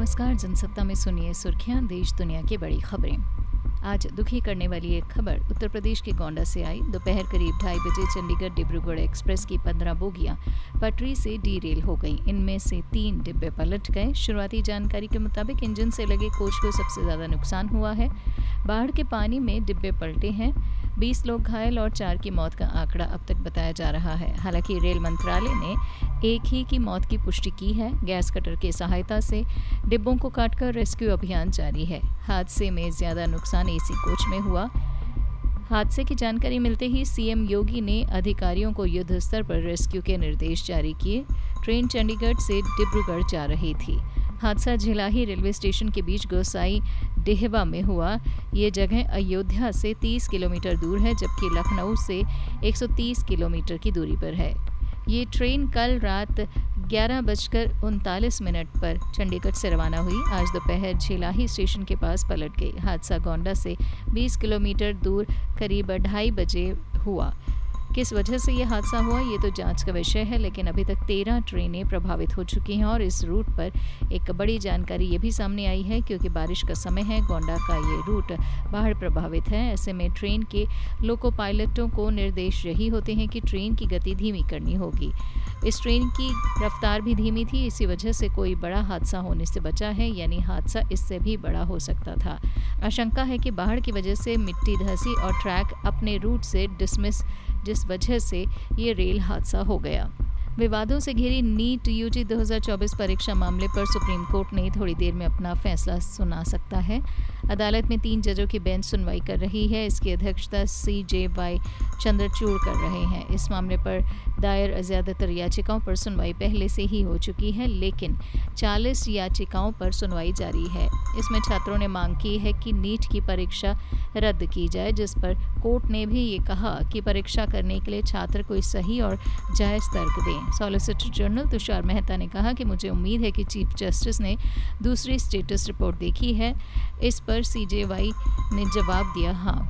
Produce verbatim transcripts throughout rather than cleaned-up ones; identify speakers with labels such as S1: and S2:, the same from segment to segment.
S1: नमस्कार। जनसत्ता में सुनिए सुर्खियां, देश दुनिया की बड़ी खबरें। आज दुखी करने वाली एक खबर उत्तर प्रदेश के गोंडा से आई। दोपहर करीब ढाई बजे चंडीगढ़ डिब्रूगढ़ एक्सप्रेस की पंद्रह बोगियां पटरी से डीरेल हो गई। इनमें से तीन डिब्बे पलट गए। शुरुआती जानकारी के मुताबिक इंजन से लगे कोच को सबसे ज़्यादा नुकसान हुआ है। बाढ़ के पानी में डिब्बे पलटे हैं। बीस लोग घायल और चार की मौत का आंकड़ा अब तक बताया जा रहा है। हालांकि रेल मंत्रालय ने एक ही की मौत की पुष्टि की है। गैस कटर की सहायता से डिब्बों को काटकर रेस्क्यू अभियान जारी है। हादसे में ज़्यादा नुकसान एसी कोच में हुआ। हादसे की जानकारी मिलते ही सीएम योगी ने अधिकारियों को युद्ध स्तर पर रेस्क्यू के निर्देश जारी किए। ट्रेन चंडीगढ़ से डिब्रूगढ़ जा रही थी। हादसा झिलाही रेलवे स्टेशन के बीच गोसाई डेहवा में हुआ। ये जगह अयोध्या से तीस किलोमीटर दूर है, जबकि लखनऊ से एक सौ तीस किलोमीटर की दूरी पर है। ये ट्रेन कल रात ग्यारह बजकर उनतालीस मिनट पर चंडीगढ़ से रवाना हुई। आज दोपहर झिलाही स्टेशन के पास पलट गई। हादसा गोंडा से बीस किलोमीटर दूर करीब ढाई बजे हुआ। किस वजह से यह हादसा हुआ ये तो जांच का विषय है, लेकिन अभी तक तेरह ट्रेनें प्रभावित हो चुकी हैं। और इस रूट पर एक बड़ी जानकारी ये भी सामने आई है, क्योंकि बारिश का समय है। गोंडा का ये रूट बाढ़ प्रभावित है। ऐसे में ट्रेन के लोको पायलटों को निर्देश यही होते हैं कि ट्रेन की गति धीमी करनी होगी। इस ट्रेन की रफ्तार भी धीमी थी, इसी वजह से कोई बड़ा हादसा होने से बचा है, यानी हादसा इससे भी बड़ा हो सकता था। आशंका है कि बाढ़ की वजह से मिट्टी धंसी और ट्रैक अपने रूट से डिसमिस, जिस वजह से ये रेल हादसा हो गया। विवादों से घिरी नीट यूजी दो हज़ार चौबीस परीक्षा मामले पर सुप्रीम कोर्ट ने थोड़ी देर में अपना फैसला सुना सकता है। अदालत में तीन जजों की बेंच सुनवाई कर रही है। इसकी अध्यक्षता सी जे वाई चंद्रचूड़ कर रहे हैं। इस मामले पर दायर ज़्यादातर याचिकाओं पर सुनवाई पहले से ही हो चुकी है, लेकिन चालीस याचिकाओं पर सुनवाई जारी है। इसमें छात्रों ने मांग की है कि नीट की परीक्षा रद्द की जाए, जिस पर कोर्ट ने भी ये कहा कि परीक्षा करने के लिए छात्र कोई सही और जायज़ तर्क दें। सॉलिसिटर जनरल तुषार मेहता ने कहा कि मुझे उम्मीद है कि चीफ जस्टिस ने दूसरी स्टेटस रिपोर्ट देखी है। इस पर सीजेवाई ने जवाब दिया हाँ।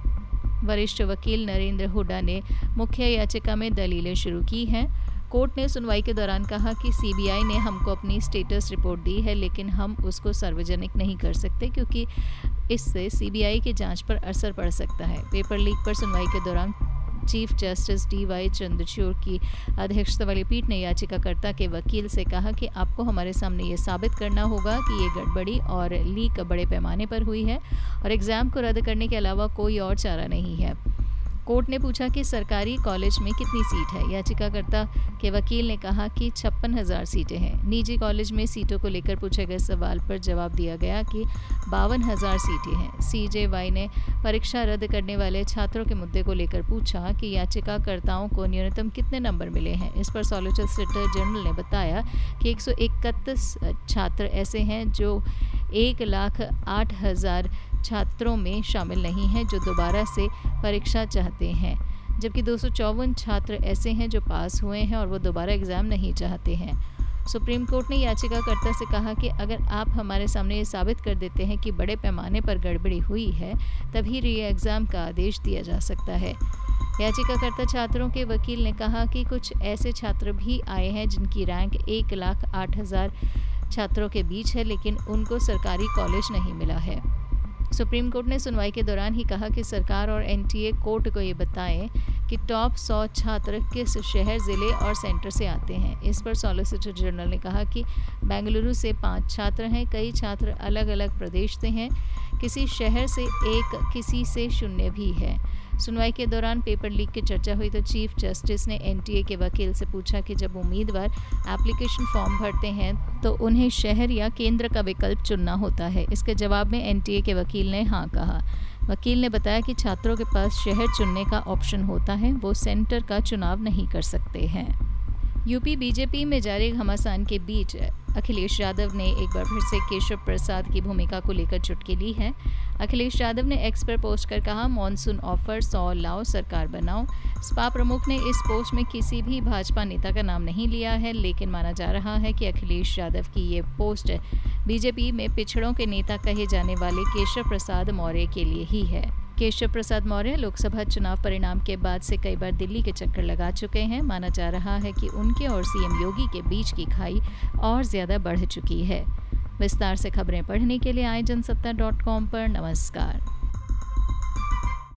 S1: वरिष्ठ वकील नरेंद्र हुड्डा ने मुख्य याचिका में दलीलें शुरू की हैं। कोर्ट ने सुनवाई के दौरान कहा कि सीबीआई ने हमको अपनी स्टेटस रिपोर्ट दी है, लेकिन हम उसको सार्वजनिक नहीं कर सकते, क्योंकि इससे सीबीआई की जांच पर असर पड़ सकता है। पेपर लीक पर सुनवाई के दौरान chief justice D Y Chandrachud की अध्यक्षता वाली पीठ ने याचिकाकर्ता के वकील से कहा कि आपको हमारे सामने ये साबित करना होगा कि ये गड़बड़ी और लीक बड़े पैमाने पर हुई है और एग्ज़ाम को रद्द करने के अलावा कोई और चारा नहीं है। कोर्ट ने पूछा कि सरकारी कॉलेज में कितनी सीट है। याचिकाकर्ता के वकील ने कहा कि छप्पन हज़ार सीटें हैं। निजी कॉलेज में सीटों को लेकर पूछे गए सवाल पर जवाब दिया गया कि बावन हज़ार सीटें हैं। सीजेवाई ने परीक्षा रद्द करने वाले छात्रों के मुद्दे को लेकर पूछा कि याचिकाकर्ताओं को न्यूनतम कितने नंबर मिले हैं। इस पर सॉलिसिटर जनरल ने बताया कि एक सौ इकतीस छात्र ऐसे हैं जो एक लाख आठ हज़ार छात्रों में शामिल नहीं हैं जो दोबारा से परीक्षा चाहते हैं, जबकि दो सौ चौवन छात्र ऐसे हैं जो पास हुए हैं और वो दोबारा एग्ज़ाम नहीं चाहते हैं। सुप्रीम कोर्ट ने याचिकाकर्ता से कहा कि अगर आप हमारे सामने ये साबित कर देते हैं कि बड़े पैमाने पर गड़बड़ी हुई है, तभी री एग्ज़ाम का आदेश दिया जा सकता है। याचिकाकर्ता छात्रों के वकील ने कहा कि कुछ ऐसे छात्र भी आए हैं जिनकी रैंक एक लाख आठ हज़ार छात्रों के बीच है, लेकिन उनको सरकारी कॉलेज नहीं मिला है। सुप्रीम कोर्ट ने सुनवाई के दौरान ही कहा कि सरकार और एनटीए कोर्ट को ये बताएं कि टॉप सौ छात्र किस शहर, ज़िले और सेंटर से आते हैं। इस पर सॉलिसिटर जनरल ने कहा कि बेंगलुरु से पाँच छात्र हैं, कई छात्र अलग अलग प्रदेश से हैं, किसी शहर से एक, किसी से शून्य भी है। सुनवाई के दौरान पेपर लीक की चर्चा हुई तो चीफ जस्टिस ने एनटीए के वकील से पूछा कि जब उम्मीदवार एप्लीकेशन फॉर्म भरते हैं तो उन्हें शहर या केंद्र का विकल्प चुनना होता है। इसके जवाब में एनटीए के वकील ने हाँ कहा। वकील ने बताया कि छात्रों के पास शहर चुनने का ऑप्शन होता है, वो सेंटर का चुनाव नहीं कर सकते हैं। यूपी बीजेपी में जारी घमासान के बीच अखिलेश यादव ने एक बार फिर से केशव प्रसाद की भूमिका को लेकर चुटकी ली है। अखिलेश यादव ने एक्स पर पोस्ट कर कहा, मॉनसून ऑफर सौ लाओ सरकार बनाओ। सपा प्रमुख ने इस पोस्ट में किसी भी भाजपा नेता का नाम नहीं लिया है, लेकिन माना जा रहा है कि अखिलेश यादव की ये पोस्ट बीजेपी में पिछड़ों के नेता कहे जाने वाले केशव प्रसाद मौर्य के लिए ही है। केशव प्रसाद मौर्य लोकसभा चुनाव परिणाम के बाद से कई बार दिल्ली के चक्कर लगा चुके हैं। माना जा रहा है कि उनके और सीएम योगी के बीच की खाई और ज़्यादा बढ़ चुकी है। विस्तार से खबरें पढ़ने के लिए आए जनसत्ता डॉट कॉम पर। नमस्कार।